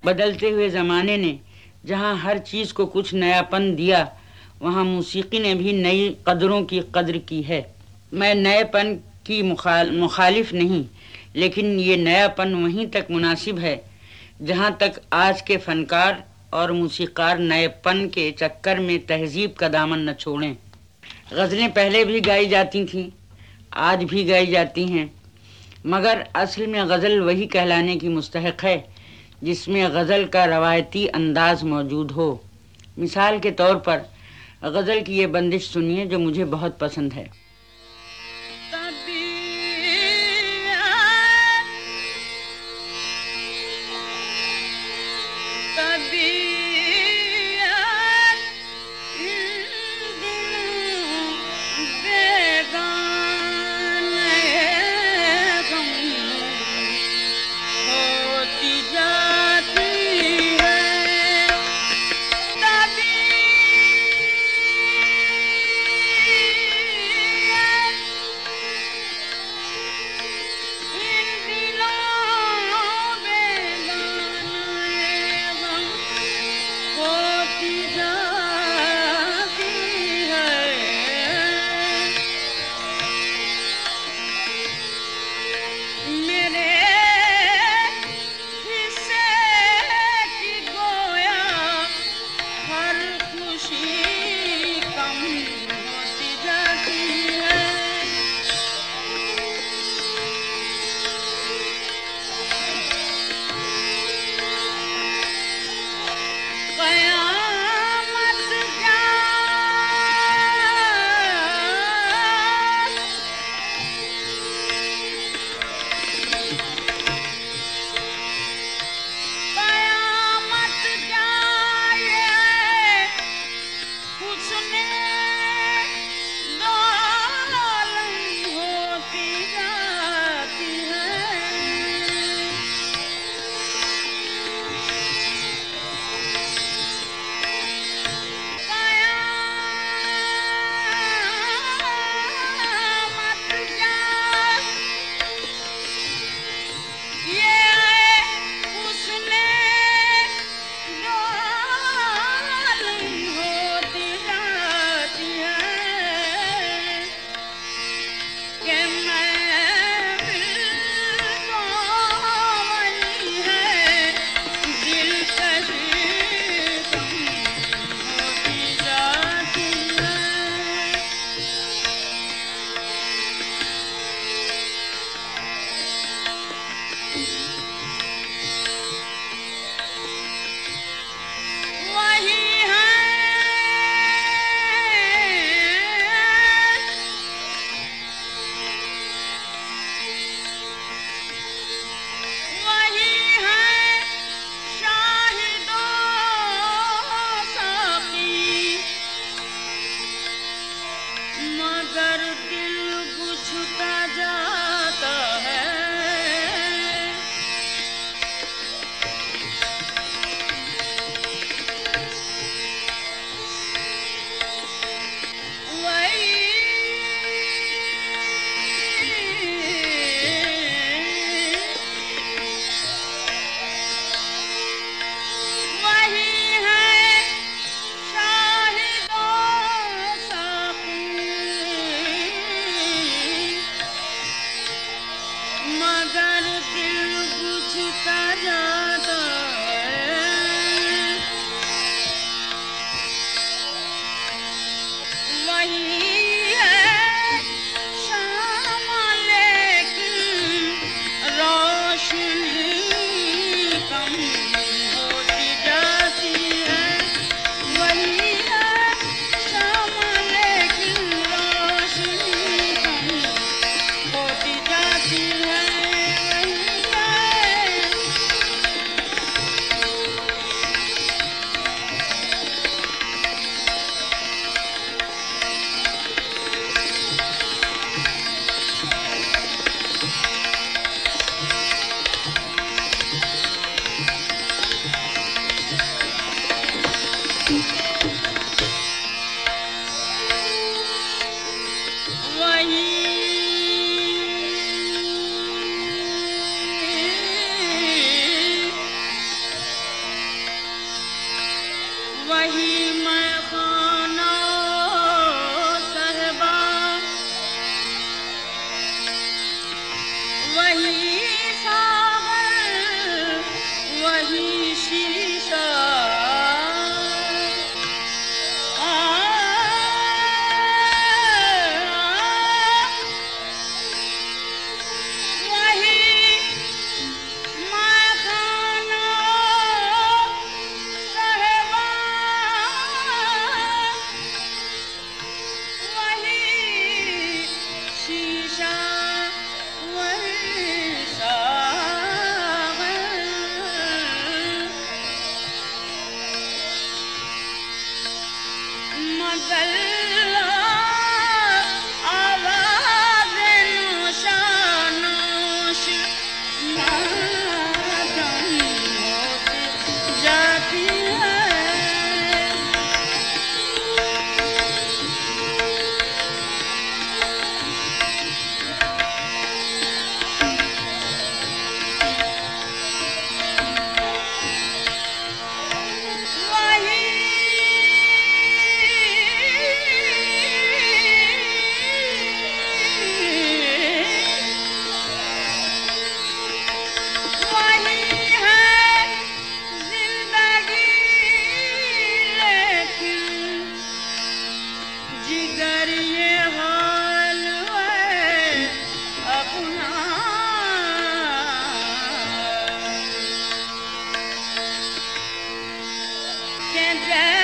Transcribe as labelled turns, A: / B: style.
A: बदलते हुए ज़माने ने जहाँ हर चीज़ को कुछ नयापन दिया, वहाँ मौसीकी ने भी नई कदरों की कद्र की है। मैं नएपन की मुखालिफ नहीं, लेकिन ये नयापन वहीं तक मुनासिब है जहाँ तक आज के फनकार और मूसीकार नएपन के चक्कर में तहजीब का दामन न छोड़ें। गज़लें पहले भी गाई जाती थीं, आज भी गाई जाती हैं, मगर असल में गज़ल वही कहलाने की मुस्तहक़ है जिसमें गज़ल का रवायती अंदाज़ मौजूद हो। मिसाल के तौर पर गज़ल की ये बंदिश सुनिए जो मुझे बहुत पसंद है। वही मैं खाना साहिबा, वही सागर, वही शीशा,
B: Can't